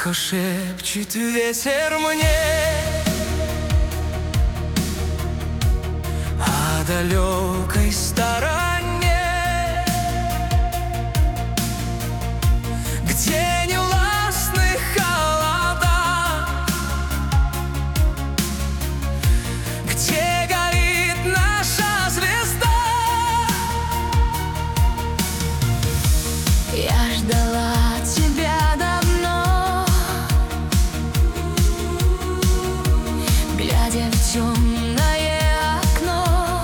Тихо шепчет ветер мне о далекой стороне, где не властны холода, где горит наша звезда. Я ждала тебя давно, глядя в темное окно.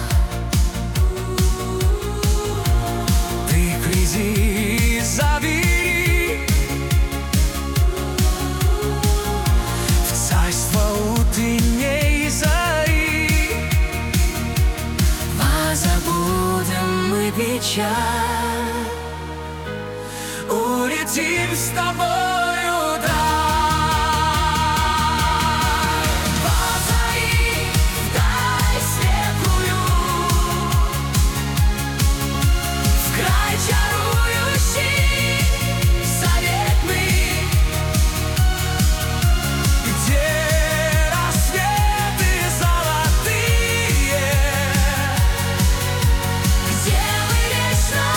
Ты приди и зови в царство утренней зари. Позабудем мы печаль, улетим с тобою даль. позови вдаль светлую, в край чарующий, заветный, Где рассветы золотые, где мы вечно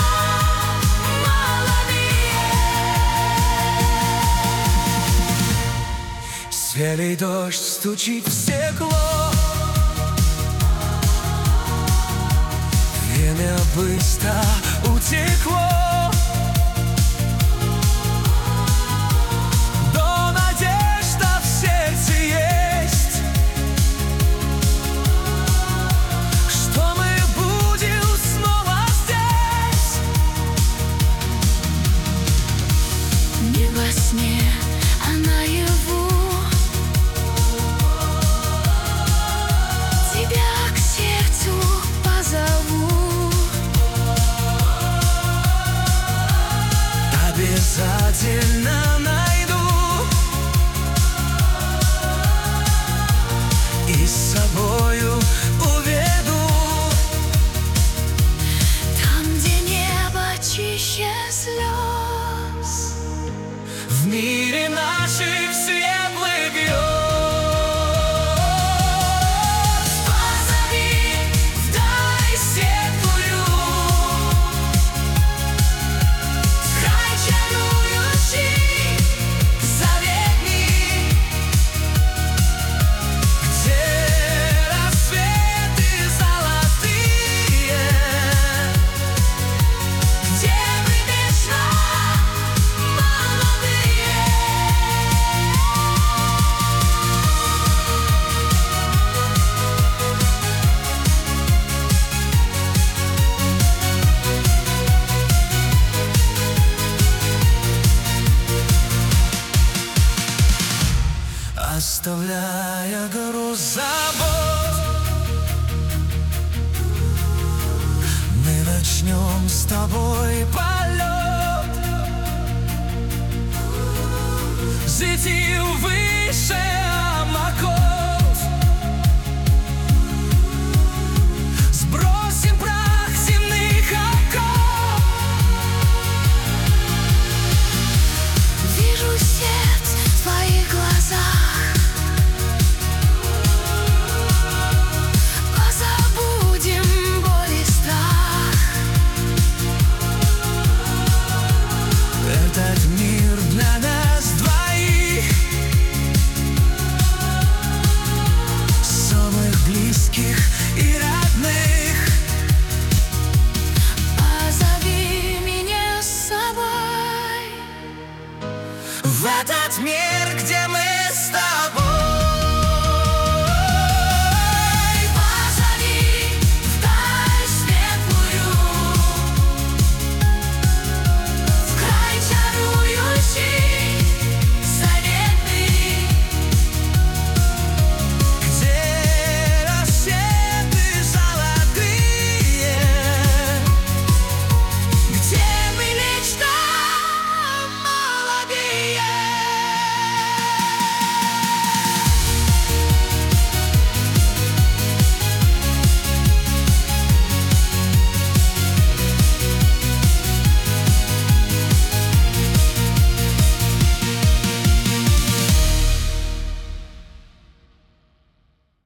молодые. селей дождь стучит в стекло. Время быстро утекло. Но надежда в сердце есть, что мы будем снова здесь. Не во сне, а наяву тебя к сердцу позову. Обязательно найду и с собою уведу. Там, где небо чище слез, В мире наших светлых грез. позови вдаль светлую, край чарующий, заветный, Где рассветы золотые, где мы вечно молодые. оставляя груз забот, мы начнем с тобой полет. Взлетим выше облаков, сбросим прах земных оков. Вижу свет в твоих глазах, позабудем боль и страх. Этот мир для нас двоих, самых близких и родных. Позови меня с собой В этот мир